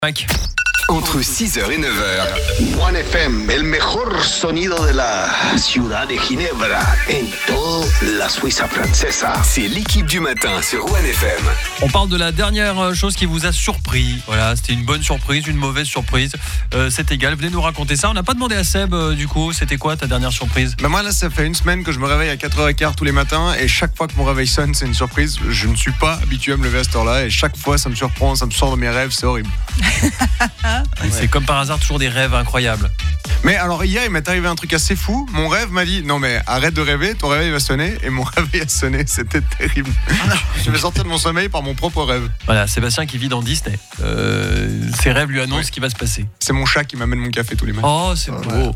Mike. Entre 6h et 9h, One FM, el mejor sonido de la ciudad de Ginebra, en toda la Suiza francesa. C'est l'équipe du matin sur One FM. On parle de la dernière chose qui vous a surpris. Voilà, c'était une bonne surprise, une mauvaise surprise. C'est égal, venez nous raconter ça. On n'a pas demandé à Seb, du coup, c'était quoi ta dernière surprise ? Moi là, ça fait une semaine que je me réveille à 4h15 tous les matins et chaque fois que mon réveil sonne, c'est une surprise. Je ne suis pas habitué à me lever à cette heure-là et chaque fois ça me surprend, ça me sort de mes rêves, c'est horrible. C'est comme par hasard toujours des rêves incroyables. Mais alors hier, il m'est arrivé un truc assez fou. Mon rêve m'a dit non mais arrête de rêver, ton réveil va sonner. Et mon réveil a sonné, c'était terrible. Je vais sortir de mon sommeil par mon propre rêve. Voilà, Sébastien qui vit dans Disney. Ses rêves lui annoncent ce qui va se passer. C'est mon chat qui m'amène mon café tous les matins. Oh, c'est beau.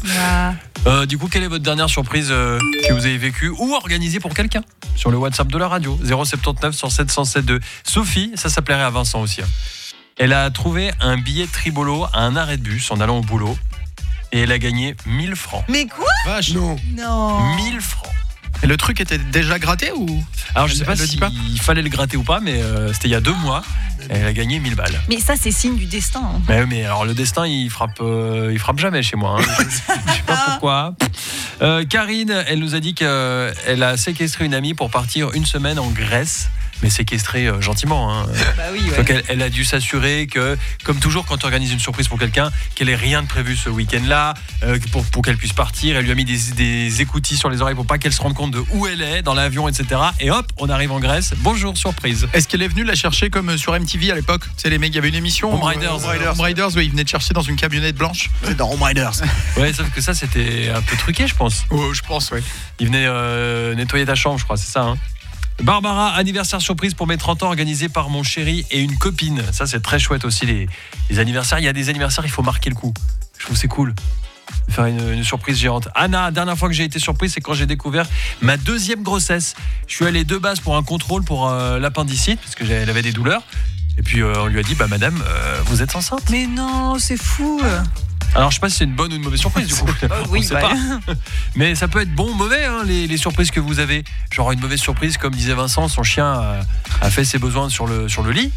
Du coup, quelle est votre dernière surprise que vous avez vécue ou organisée pour quelqu'un sur le WhatsApp de la radio 079 107 107.2. Sophie, ça plairait à Vincent aussi. Elle a trouvé un billet tribolo à un arrêt de bus en allant au boulot et elle a gagné 1000 francs. Mais quoi ? Vache, non. 1000 francs. Et le truc était déjà gratté ou ? Alors je sais pas Elle le dit pas s'il fallait le gratter ou pas, mais c'était il y a 2 mois. Elle a gagné 1000 balles. Mais ça, c'est signe du destin. Hein. Mais alors le destin, il frappe jamais chez moi. Hein. Je sais pas pourquoi. Karine, elle nous a dit qu'elle a séquestré une amie pour partir une semaine en Grèce. Mais séquestré gentiment. Hein. Bah oui, ouais. Donc elle a dû s'assurer que, comme toujours quand tu organises une surprise pour quelqu'un, qu'elle ait rien de prévu ce week-end-là, pour qu'elle puisse partir. Elle lui a mis des écoutilles sur les oreilles pour pas qu'elle se rende compte de où elle est dans l'avion, etc. Et hop, on arrive en Grèce. Bonjour, surprise. Est-ce qu'elle est venue la chercher comme sur MTV à l'époque ? Tu sais, les mecs, il y avait une émission. Home Riders. Home Riders, oui, ils venaient te chercher dans une camionnette blanche. C'est dans Home Riders. Ouais, sauf que ça, c'était un peu truqué, je pense. Oh, je pense, oui. Il venait nettoyer ta chambre, je crois, c'est ça, hein. Barbara, anniversaire surprise pour mes 30 ans organisé par mon chéri et une copine. Ça, c'est très chouette aussi, les anniversaires. Il y a des anniversaires, il faut marquer le coup. Je trouve que c'est cool de faire une surprise géante. Anna, dernière fois que j'ai été surprise, c'est quand j'ai découvert ma 2e grossesse. Je suis allé de base pour un contrôle pour l'appendicite, parce qu'elle avait des douleurs. Et puis, on lui a dit, madame, vous êtes enceinte ? Mais non, c'est fou. Alors je sais pas si c'est une bonne ou une mauvaise surprise du coup. Oui, on sait pas. Mais ça peut être bon ou mauvais hein, les surprises que vous avez. Genre une mauvaise surprise comme disait Vincent, son chien a fait ses besoins sur le lit.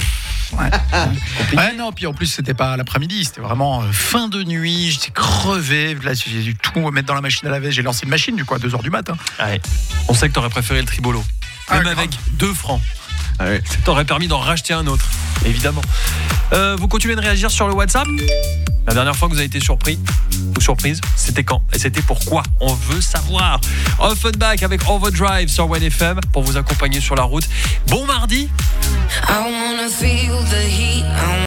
Ouais, non, puis en plus c'était pas l'après-midi, c'était vraiment fin de nuit, j'étais crevé, là j'ai dû tout mettre dans la machine à laver, j'ai lancé une machine du coup à 2h du matin. Ouais. On sait que t'aurais préféré le tribolo. Même avec 2 francs. Ah ouais. Ça t'aurait permis d'en racheter un autre, évidemment. Vous continuez de réagir sur le WhatsApp. La dernière fois que vous avez été surpris ou surprise, c'était quand ? Et c'était pourquoi ? On veut savoir. Offenbach avec Overdrive sur One FM pour vous accompagner sur la route. Bon mardi.